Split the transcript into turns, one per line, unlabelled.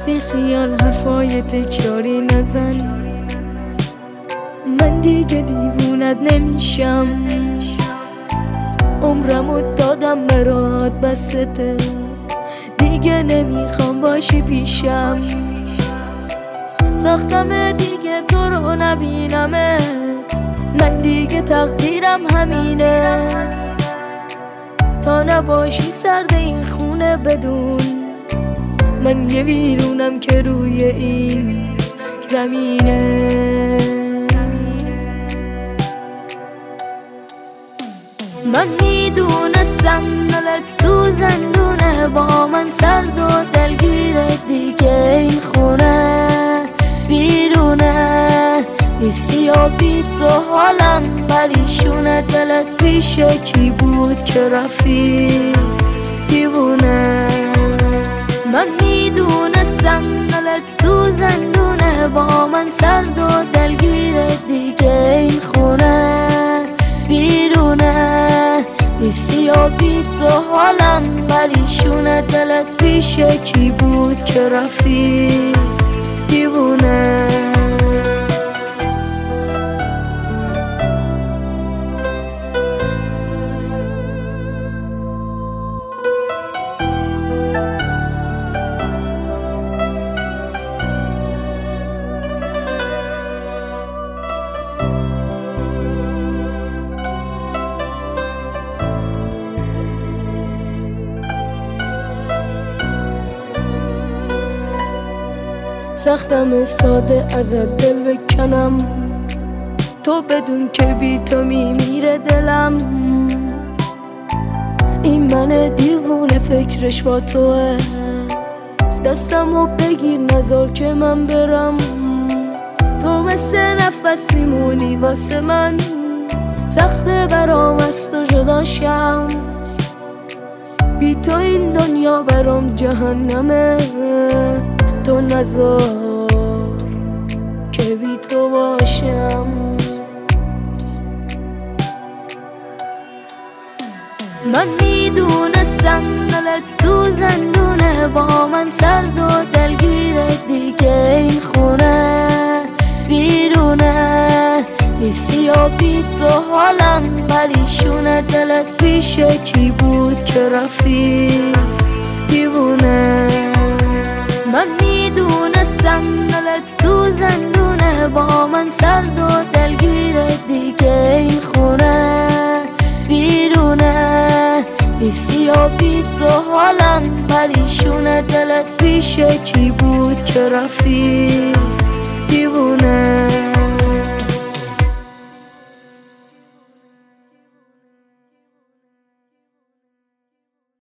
بی خیال حرفای تکراری نزن، من دیگه دیوونت نمیشم. عمرمو دادم برات بسته، دیگه نمیخوام باشی پیشم. ساختم دیگه تو رو نبینمت، من دیگه تقدیرم همینه. تا نباشی سرد این خونه بدون، من یه ویرونم که روی این زمینه. من میدونستم دلت تو زندونه، با من سرد و دلگیره دیگه این خونه بیرونه نیستی و بی تو حالم پریشونه. دلت پیشه کی بود که رفتی دیوونه؟ من میدونستم دلت تو زندونه، با من سرد و دلگیره دیگه این خونه بیرونه نیستی و بی تو حالم پریشونه. دلت پیشه کی بود که رفتی دیوونه؟ سختم ساده ازت دل بکنم، تو بدون که بی تو میمیره دلم. این من دیوونه فکرش با توه، دستمو بگیر نذار که من برم. تو مثل نفس میمونی واسه من، سخته برام از تو جداشم. بی تو این دنیا برام جهنمه، تو نذار که بی تو باشم. من میدونستم دلت تو زندونه، با من سرد و دلگیره دیگه این خونه بیرونه نیستی و بی تو حالم پریشونه. دلت پیشه کی بود که رفتی دیوونه؟ من میدونستم دلت تو زندونه، با من سرد و دلگیره دیگه این خونه بیرونه نیستی و بی تو حالم پریشونه. دلت پیشه کی بود که رفتی دیوونه؟